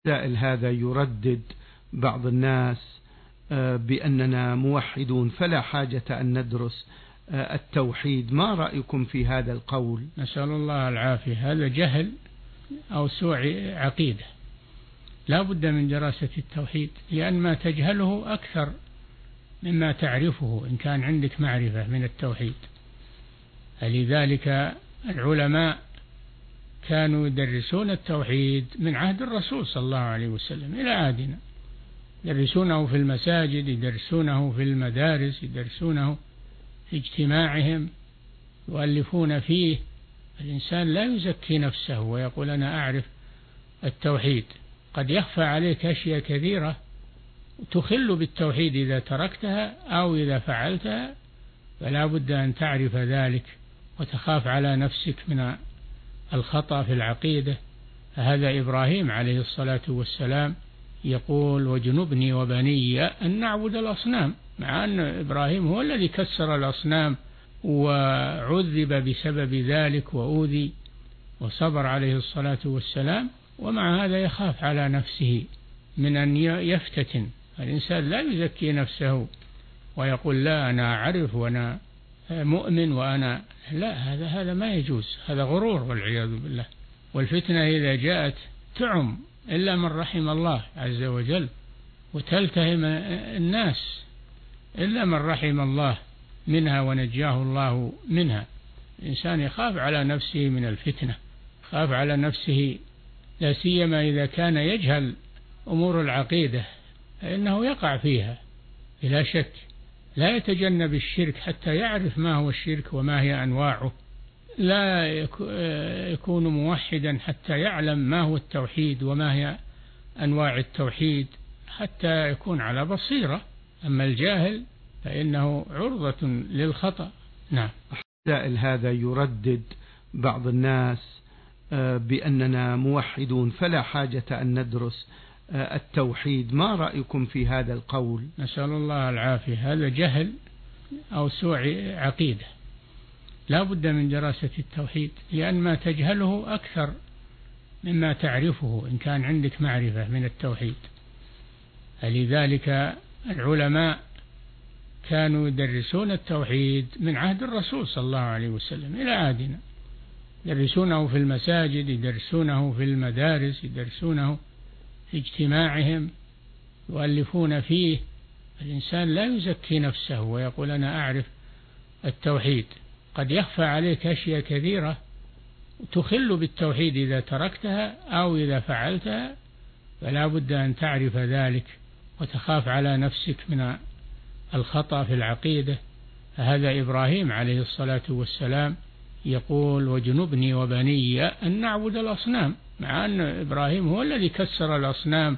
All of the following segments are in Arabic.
السائل هذا يردد بعض الناس بأننا موحدون فلا حاجة أن ندرس التوحيد. ما رأيكم في هذا القول؟ نسأل الله العافية. هذا جهل أو سوء عقيدة. لا بد من دراسة التوحيد، لأن ما تجهله أكثر مما تعرفه إن كان عندك معرفة من التوحيد. فلذلك العلماء كانوا يدرسون التوحيد من عهد الرسول صلى الله عليه وسلم إلى عهدنا، يدرسونه في المساجد، يدرسونه في المدارس، يدرسونه في اجتماعهم، يؤلفون فيه. الإنسان لا يزكي نفسه ويقول أنا أعرف التوحيد. قد يخفى عليك أشياء كثيرة تخل بالتوحيد إذا تركتها أو إذا فعلتها، فلا بد أن تعرف ذلك وتخاف على نفسك من الخطأ في العقيدة. هذا إبراهيم عليه الصلاة والسلام يقول واجنبني وبني أن نعبد الأصنام، مع أن إبراهيم هو الذي كسر الأصنام وعذب بسبب ذلك وأوذي وصبر عليه الصلاة والسلام، ومع هذا يخاف على نفسه من أن يفتتن. الإنسان لا يزكي نفسه ويقول لا أنا أعرف وأنا مؤمن وأنا لا، هذا ما يجوز، هذا غرور والعياذ بالله. والفتنة إذا جاءت تعم إلا من رحم الله عز وجل وتلتهم الناس إلا من رحم الله منها ونجاه الله منها. الإنسان يخاف على نفسه من الفتنة، يخاف على نفسه لا سيما إذا كان يجهل أمور العقيدة فإنه يقع فيها بلا شك. لا يتجنب الشرك حتى يعرف ما هو الشرك وما هي أنواعه، لا يكون موحدا حتى يعلم ما هو التوحيد وما هي أنواع التوحيد حتى يكون على بصيرة. أما الجاهل فإنه عرضة للخطأ. نعم. السائل هذا يردد بعض الناس بأننا موحدون فلا حاجة أن ندرس التوحيد. ما رأيكم في هذا القول؟ نسأل الله العافية. هذا جهل أو سوء عقيدة. لا بد من دراسة التوحيد، لأن ما تجهله أكثر مما تعرفه إن كان عندك معرفة من التوحيد. فلذلك العلماء كانوا يدرسون التوحيد من عهد الرسول صلى الله عليه وسلم إلى عهدنا، يدرسونه في المساجد، يدرسونه في المدارس، يدرسونه في اجتماعهم، يؤلفون فيه. الإنسان لا يزكي نفسه ويقول أنا أعرف التوحيد. قد يخفى عليك أشياء كثيرة تخل بالتوحيد إذا تركتها أو إذا فعلتها، فلا بد أن تعرف ذلك وتخاف على نفسك من الخطأ في العقيدة. هذا إبراهيم عليه الصلاة والسلام يقول واجنبني وبني أن نعبد الأصنام، مع أن إبراهيم هو الذي كسر الأصنام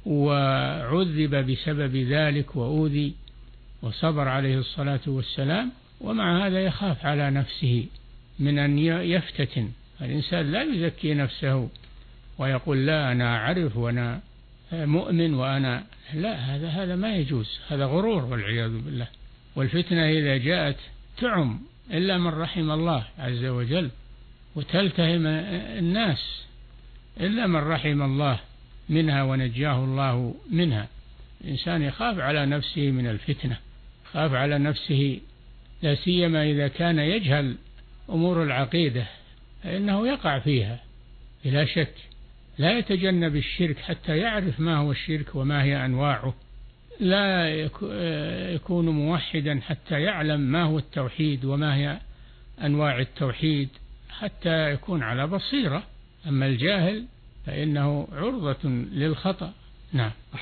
وعذب بسبب ذلك وأوذي وصبر عليه الصلاة والسلام، ومع هذا يخاف على نفسه من أن يفتتن. الإنسان لا يزكي نفسه ويقول لا أنا أعرف وأنا مؤمن وأنا لا، هذا ما يجوز، هذا غرور والعياذ بالله. والفتنة إذا جاءت تعم إلا من رحم الله عز وجل وتلتهم الناس إلا من رحم الله منها ونجاه الله منها. الإنسان يخاف على نفسه من الفتنة، يخاف على نفسه لا سيما إذا كان يجهل أمور العقيدة فإنه يقع فيها بلا شك. لا يتجنب الشرك حتى يعرف ما هو الشرك وما هي أنواعه، لا يكون موحدا حتى يعلم ما هو التوحيد وما هي أنواع التوحيد حتى يكون على بصيرة. أما الجاهل فإنه عرضة للخطأ. نعم.